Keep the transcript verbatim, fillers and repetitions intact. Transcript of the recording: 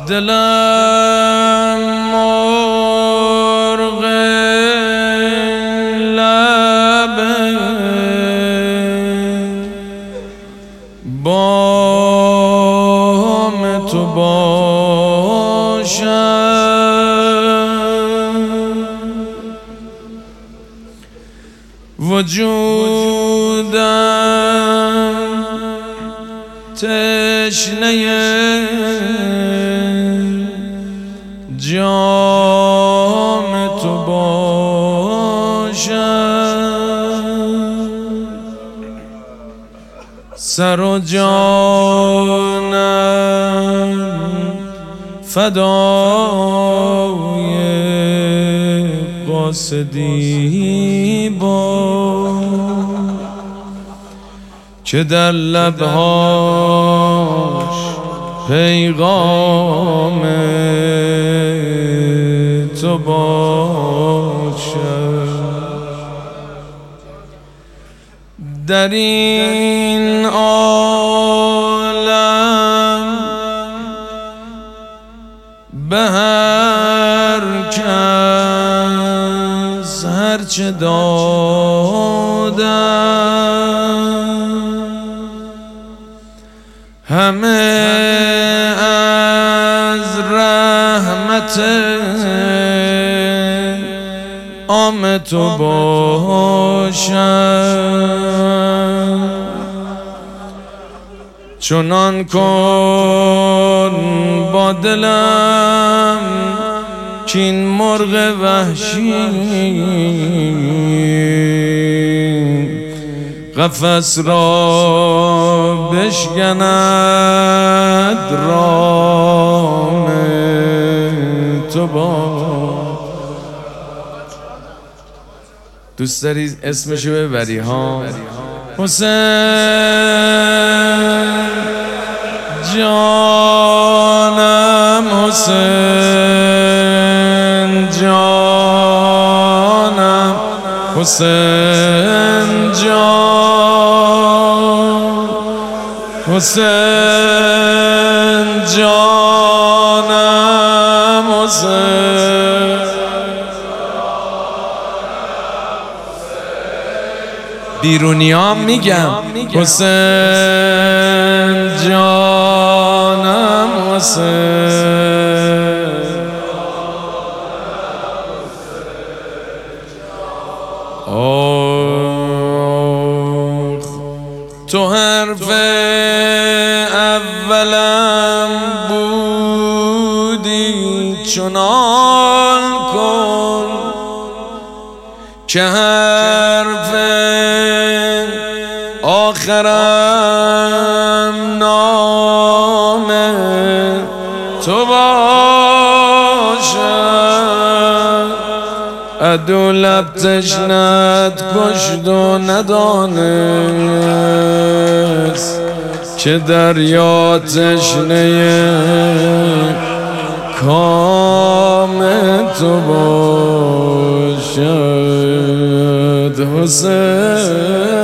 دلم مرغ لبه بام تو باشم، وجودم تشنه جام تو باشم، سر و جانم فدای قاصدی باد که در لبهاش پیغام تو باشد. در این عالم به هر کس هرچه دادم همه از رحمت عام تو باشد. چنان کن با دلم کین مرغ وحشی قفس را بشکند رام تو باشد. دوست داری اسمشو ببری ها؟ حسین جانم، حسین جانم، حسین جان، حسین جانم، حسین بیرونیام میگم حسین جانم، حسین آخ تو حرف اولم بودی چنان کن که حرف آخرم نام تو باشد. عدو لب تشنت کشت و ندانست که دریا تشنه کام تو باشد. حسین